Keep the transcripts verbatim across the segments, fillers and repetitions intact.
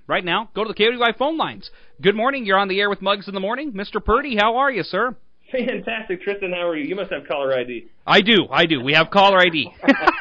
right now, go to the K W I phone lines. Good morning. You're on the air with Muggs in the Morning. Mister Purdy, how are you, sir? Fantastic. Tristan, how are you? You must have caller I D. I do. I do. We have caller I D.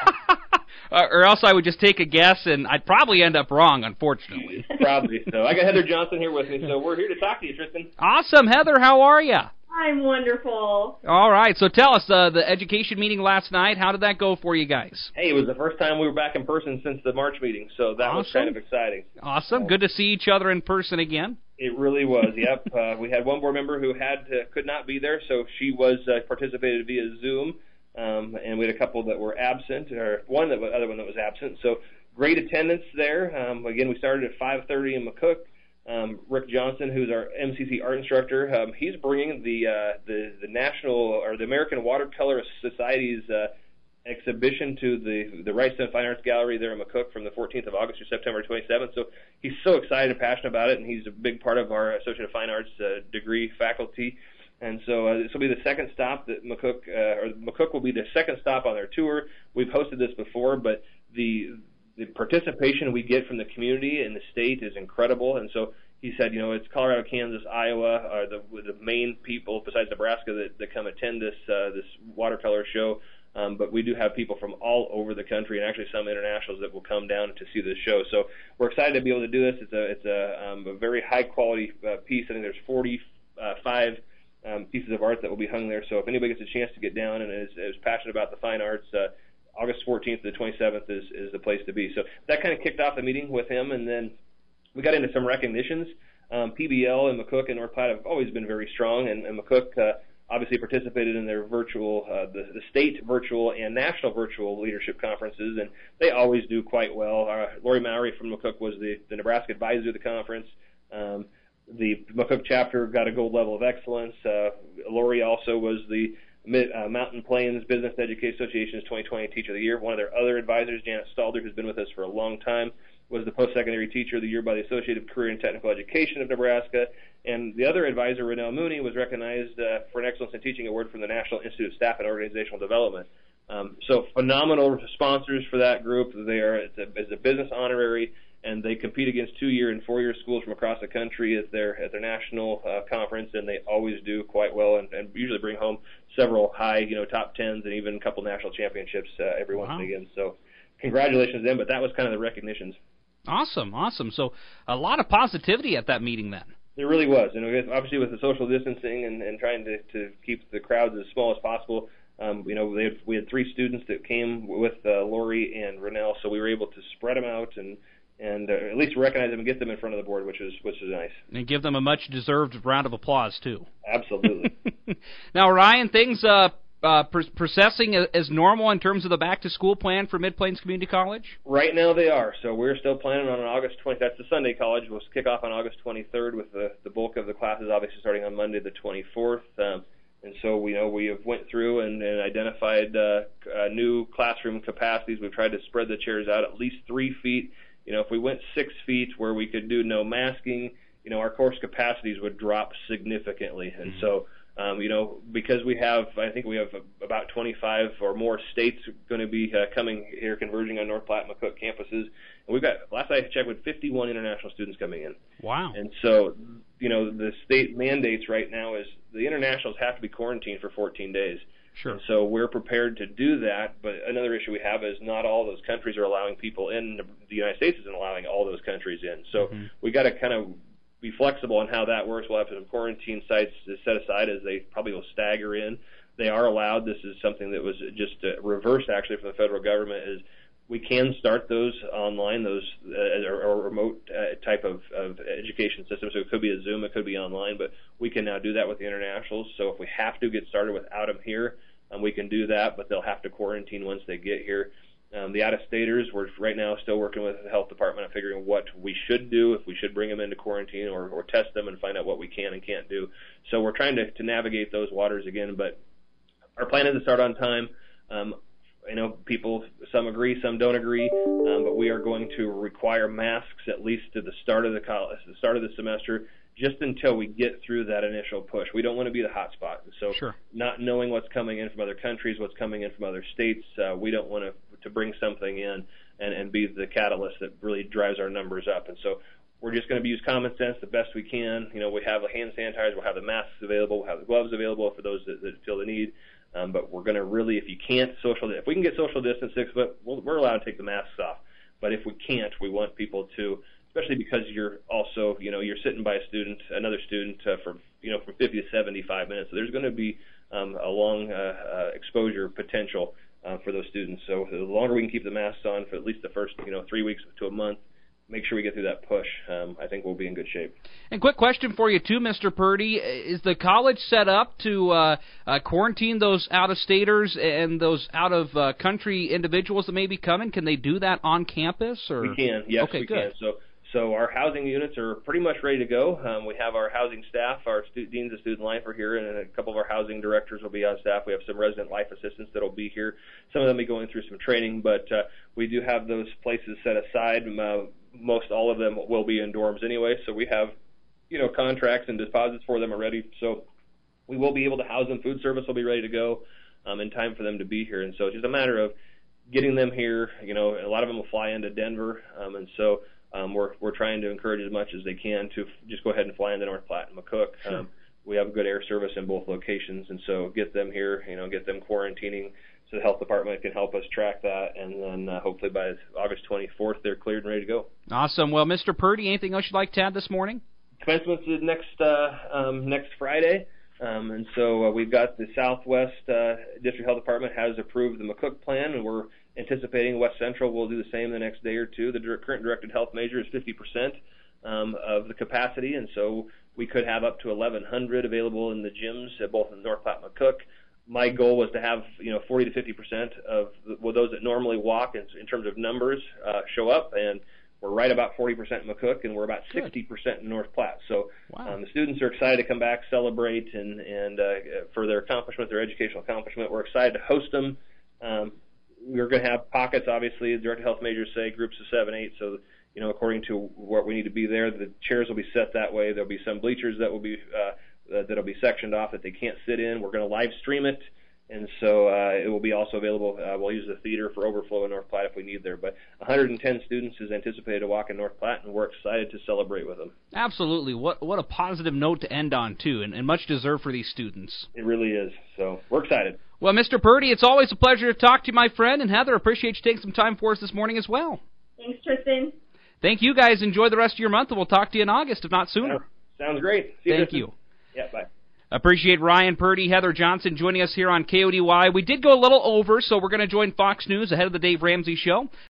uh, or else I would just take a guess, and I'd probably end up wrong, unfortunately. Probably so. I got Heather Johnson here with me, so we're here to talk to you, Tristan. Awesome. Heather, how are you? I'm wonderful. All right. So tell us, uh, the education meeting last night, how did that go for you guys? Hey, it was the first time we were back in person since the March meeting, so that awesome. was kind of exciting. Awesome. Good to see each other in person again. It really was, yep. Uh, we had one board member who had to, could not be there, so she was uh, participated via Zoom, um, and we had a couple that were absent, or one that other one that was absent. So great attendance there. Um, again, we started at five thirty in McCook. Um, Rick Johnson, who's our M C C art instructor, um, he's bringing the, uh, the the national or the American Watercolor Society's uh, exhibition to the the Wrightstown Fine Arts Gallery there in McCook from the fourteenth of August to September twenty-seventh. So he's so excited and passionate about it, and he's a big part of our Associate of Fine Arts uh, degree faculty. And so uh, this will be the second stop that McCook, uh, or McCook will be the second stop on their tour. We've hosted this before, but the the participation we get from the community and the state is incredible. And so he said, you know, it's Colorado, Kansas, Iowa are the the main people besides Nebraska that, that come attend this uh, this watercolor show. Um, but we do have people from all over the country, and actually some internationals that will come down to see this show. So we're excited to be able to do this. It's a it's a, um, a very high quality uh, piece. I think there's forty-five um, pieces of art that will be hung there. So if anybody gets a chance to get down and is, is passionate about the fine arts, uh, August fourteenth to the twenty-seventh is, is the place to be. So that kind of kicked off the meeting with him, and then we got into some recognitions. Um, P B L and McCook and North Platte have always been very strong, and, and McCook uh, obviously participated in their virtual, uh, the, the state virtual and national virtual leadership conferences, and they always do quite well. Uh, Lori Mowry from McCook was the, the Nebraska advisor of the conference. Um, the McCook chapter got a gold level of excellence. Uh, Lori also was the Mid, uh, Mountain Plains Business Education Association's twenty twenty Teacher of the Year. One of their other advisors, Janet Stalder, who's been with us for a long time, was the Post-Secondary Teacher of the Year by the Associated Career and Technical Education of Nebraska. And the other advisor, Renelle Mooney, was recognized uh, for an Excellence in Teaching Award from the National Institute of Staff and Organizational Development. Um, so phenomenal sponsors for that group. They are it's a, it's a business honorary, and they compete against two-year and four-year schools from across the country at their at their national uh, conference, and they always do quite well, and, and usually bring home several high, you know, top tens and even a couple national championships uh, every wow. once and again. So congratulations to them, but that was kind of the recognitions. Awesome, awesome. So a lot of positivity at that meeting then. There really was. And obviously with the social distancing and, and trying to, to keep the crowds as small as possible, um, you know, they had, we had three students that came with uh, Lori and Renelle, so we were able to spread them out and and uh, at least recognize them and get them in front of the board, which is which is nice. And give them a much-deserved round of applause, too. Absolutely. Now, Ryan, things uh, uh, pr- processing as normal in terms of the back-to-school plan for Mid-Plains Community College? Right now they are. So we're still planning on an August twentieth. That's the Sunday college. We'll kick off on August twenty-third with the, the bulk of the classes obviously starting on Monday the twenty-fourth. Um, and so we know we have went through and, and identified uh, uh, new classroom capacities. We've tried to spread the chairs out at least three feet. You know, if we went six feet where we could do no masking, you know, our course capacities would drop significantly. And mm-hmm. so, um, you know, because we have, I think we have about twenty-five or more states going to be uh, coming here, converging on North Platte and McCook campuses. And we've got, last I checked, with fifty-one international students coming in. Wow. And so, you know, the state mandates right now is the internationals have to be quarantined for fourteen days. Sure. And so we're prepared to do that, but another issue we have is not all those countries are allowing people in. The United States isn't allowing all those countries in. So mm-hmm. we got to kind of be flexible on how that works. We'll have some quarantine sites set aside as they probably will stagger in. They are allowed. This is something that was just uh, reversed actually from the federal government is we can start those online, those uh, or, or remote uh, type of, of education system. So it could be a Zoom, it could be online, but we can now do that with the internationals. So if we have to get started without them here, um, we can do that, but they'll have to quarantine once they get here. Um, the out-of-staters, we're right now still working with the health department on figuring what we should do, if we should bring them into quarantine or, or test them and find out what we can and can't do. So we're trying to, to navigate those waters again, but our plan is to start on time. Um, I know people, some agree, some don't agree, um, but we are going to require masks at least to the start of the college, the start of the semester, just until we get through that initial push. We don't want to be the hot spot. So sure. Not knowing what's coming in from other countries, what's coming in from other states, uh, we don't want to to bring something in and, and be the catalyst that really drives our numbers up. And so we're just going to use common sense the best we can. You know, we have the hand sanitizers, we'll have the masks available, we'll have the gloves available for those that, that feel the need. Um, but we're going to really, if you can't social, if we can get social distance six foot, we'll, we're allowed to take the masks off. But if we can't, we want people to, especially because you're also, you know, you're sitting by a student, another student uh, for, you know, from fifty to seventy-five minutes. So there's going to be um, a long uh, uh, exposure potential uh, for those students. So the longer we can keep the masks on for at least the first, you know, three weeks to a month, make sure we get through that push, um, I think we'll be in good shape. And quick question for you, too, Mister Purdy. Is the college set up to uh, uh, quarantine those out-of-staters and those out-of-country individuals that may be coming? Can they do that on campus? Or? We can, yes, okay, we good. can. So, so our housing units are pretty much ready to go. Um, we have our housing staff, our stu- deans of student life are here, and a couple of our housing directors will be on staff. We have some resident life assistants that will be here. Some of them will be going through some training, but uh, we do have those places set aside. Uh, most all of them will be in dorms anyway, so we have, you know, contracts and deposits for them already. So we will be able to house them. Food service will be ready to go um, in time for them to be here. And so it's just a matter of getting them here. You know, a lot of them will fly into Denver, um, and so um, we're we're trying to encourage as much as they can to f- just go ahead and fly into North Platte and McCook. Sure. Um, we have good air service in both locations, and so get them here. You know, get them quarantining. So the health department can help us track that, and then uh, hopefully by August twenty-fourth, they're cleared and ready to go. Awesome. Well, Mister Purdy, anything else you'd like to add this morning? Commencement's is next uh, um, next Friday, um, and so uh, we've got the Southwest uh, District Health Department has approved the McCook plan, and we're anticipating West Central will do the same the next day or two. The dir- current directed health measure is fifty percent um, of the capacity, and so we could have up to eleven hundred available in the gyms at both in North Platte and McCook. My goal was to have, you know, forty to fifty percent of the, well, those that normally walk in, in terms of numbers uh, show up, and we're right about forty percent in McCook, and we're about sixty percent in North Platte. So wow. um, the students are excited to come back, celebrate, and, and uh, for their accomplishment, their educational accomplishment. We're excited to host them. Um, we're going to have pockets, obviously, directed health majors say groups of seven, eight, so, you know, according to what we need to be there, the chairs will be set that way. There'll be some bleachers that will be uh, Uh, that'll be sectioned off that they can't sit in. We're going to live stream it, and so uh, it will be also available. Uh, we'll use the theater for overflow in North Platte if we need there. But one hundred ten students is anticipated to walk in North Platte, and we're excited to celebrate with them. Absolutely. What what a positive note to end on, too, and, and much deserved for these students. It really is. So we're excited. Well, Mister Purdy, it's always a pleasure to talk to you, my friend, and Heather, appreciate you taking some time for us this morning as well. Thanks, Tristan. Thank you, guys. Enjoy the rest of your month, and we'll talk to you in August, if not sooner. Sounds great. See you Thank Tristan. you. Yeah, bye. Appreciate Ryan Purdy, Heather Johnson joining us here on K O D Y. We did go a little over, so we're going to join Fox News ahead of the Dave Ramsey Show.